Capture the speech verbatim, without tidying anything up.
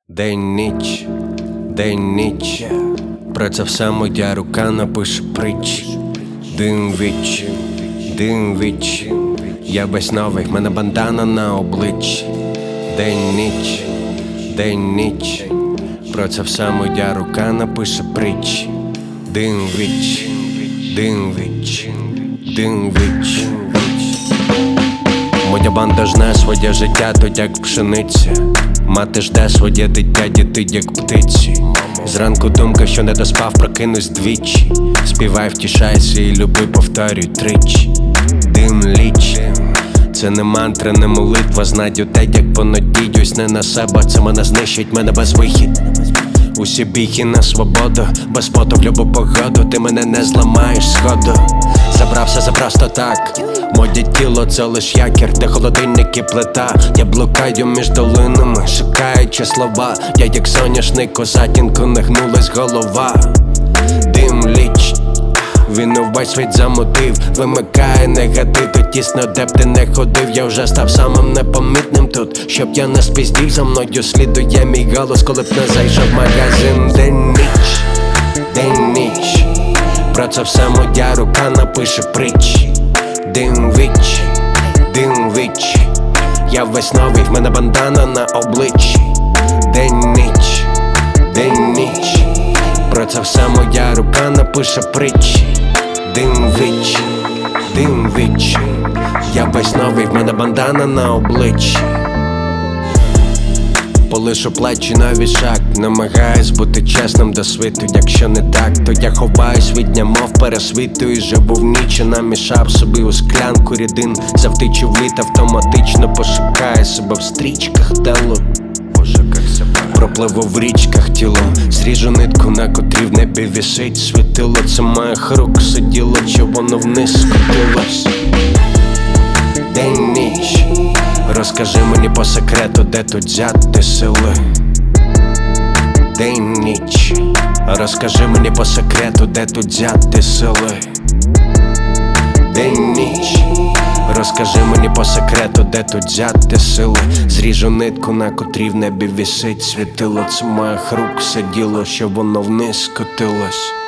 День ніч, день ніч, про це все моя рука напише притчі. Дим віч, дим віч, я весь новий, в мене бандана на обличчі. День ніч, день ніч, про це все моя рука напише притчі. Дим віч, дим віч, дим віч. Моя банда жне своє життя, то як пшениця. Мати жде своє дитя, діти як птиці. Зранку думка, що не доспав, прокинусь двічі. Співай, втішайся і люби, повторюй тричі. Дим ліч, це не мантра, не молитва. Знаю те, як понадіюсь не на себе. Це мене знищить, мене безвихід. Усі біги на свободу, без поту в любу погоду. Ти мене не зламаєш сходу. Забрався за просто так. Моє тіло це лиш якір, де холодильник і плита. Я блукаю між долинами, шукаючи слова. Я як соняшник, у затінку не гнулась голова. Дим ліч, він увесь світ замотив. Вимикає негатив, то тісно, де б ти не ходив. Я вже став самим непомітним тут. Щоб я не спіздів, за мною слідує мій голос, коли б не зайшов в магазин. День ніч, день ніч, про це все моя рука напише притчі. Дим віч, дим віч, я весь новий, в мене бандана на обличчі. День ніч, день ніч, про це все моя рука напише притчі. Дим віч, дим віч, я весь новий, в мене бандана на обличчі. Полишу плечі на вішак, намагаюсь бути чесним до світу. Якщо не так, то я ховаюсь від дня, мов пересвіту. І живу в ніч, намішав собі у склянку рідин. Завтичу в літ, автоматично пошукаю себе в стрічках телу. Пропливу в річках тіло, зріжу нитку, на котрій в небі вісить світило. Це моїх рук сиділо, чи воно вниз скотилось. День ніч, розкажи мені по секрету, де тут взяти сили. День ніч, розкажи мені по секрету, де тут взяти сили. День ніч, розкажи мені по секрету, де тут взяти сили. Зріжу нитку, на котрій в небі вісить світило. Це моїх рук сиділо, що воно вниз скотилось.